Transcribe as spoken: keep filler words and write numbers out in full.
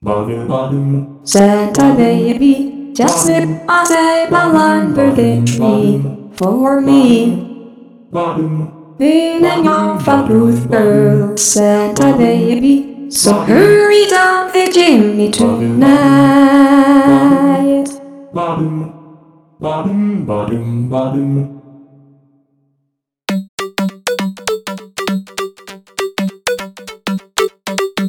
Bottom, bottom, Santa baby, just slip a table underneath me for me. bottom, Being a young fabulous girl, Santa baby, so hurry down the chimney tonight. bottom, bottom, bottom, bottom.